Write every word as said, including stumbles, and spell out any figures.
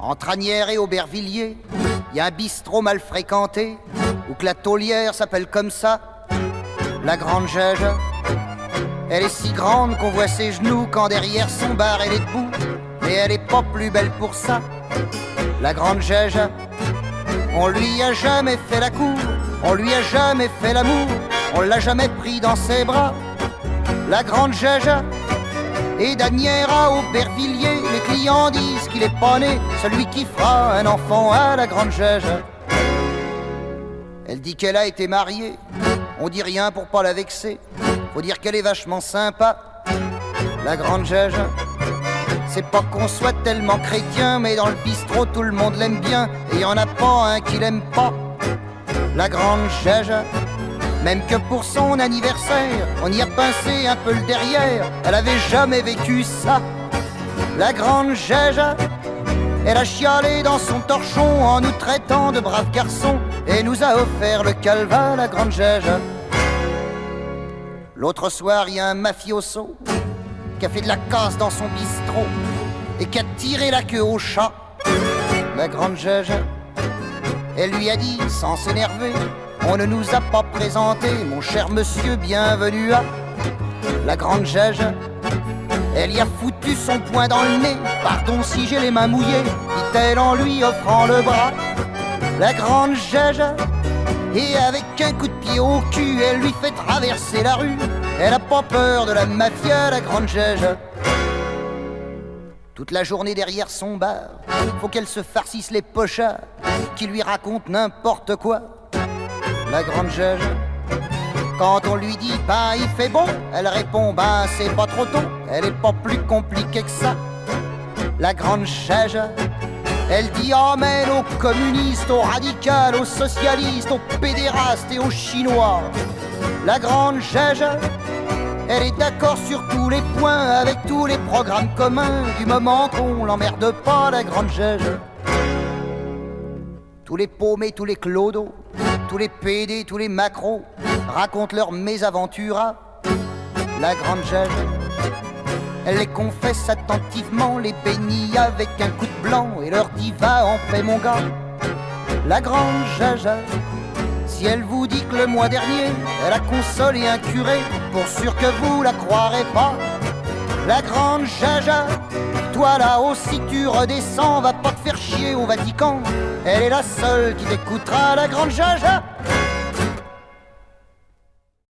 Entre Asnières et Aubervilliers, y a un bistrot mal fréquenté, où que la taulière s'appelle comme ça, la Grande Gège. Elle est si grande qu'on voit ses genoux quand derrière son bar elle est debout. Mais elle est pas plus belle pour ça, la Grande Gège. On lui a jamais fait la cour, on lui a jamais fait l'amour, on l'a jamais pris dans ses bras, la Grande Gège. Et d'Asnières à Aubervilliers, les clients disent qu'il est pas né, celui qui fera un enfant à la Grande Gège. Elle dit qu'elle a été mariée, on dit rien pour pas la vexer, faut dire qu'elle est vachement sympa, la Grande Gège. C'est pas qu'on soit tellement chrétien, mais dans le bistrot tout le monde l'aime bien, et y en a pas un qui l'aime pas, la Grande Gège. Même que pour son anniversaire, on y a pincé un peu le derrière, elle avait jamais vécu ça, la Grande Gège. Elle a chialé dans son torchon en nous traitant de braves garçons, et nous a offert le calva, la Grande Gège. L'autre soir, y a un mafioso qui a fait de la casse dans son bistrot et qui a tiré la queue au chat, la Grande Gège. Elle lui a dit sans s'énerver: on ne nous a pas présenté, mon cher monsieur, bienvenue à la Grande Gège. Elle y a foutu son poing dans le nez, pardon si j'ai les mains mouillées, dit-elle en lui offrant le bras, la Grande Gège. Et avec un coup de pied au cul, elle lui fait traverser la rue, elle a pas peur de la mafia, la Grande Gège. Toute la journée derrière son bar, faut qu'elle se farcisse les pochards qui lui racontent n'importe quoi, la Grande Gège. Quand on lui dit bah il fait bon, elle répond bah c'est pas trop tôt, elle est pas plus compliquée que ça, la Grande Gège. Elle dit amen aux communistes, aux radicales, aux socialistes, aux pédérastes et aux chinois, la Grande Gège. Elle est d'accord sur tous les points, avec tous les programmes communs, du moment qu'on l'emmerde pas, la Grande Gège. Tous les paumés, tous les clodos, tous les pédés, tous les macros racontent leurs mésaventures à la Grande Gège. Elle les confesse attentivement, les bénit avec un coup de blanc et leur dit va en paix mon gars, la Grande Gège. Si elle vous dit que le mois dernier elle a consolé un curé, pour sûr que vous la croirez pas, la Grande Gège. Toi là-haut si tu redescends, va pas te faire chier au Vatican, elle est la seule qui t'écoutera, la Grande Gège.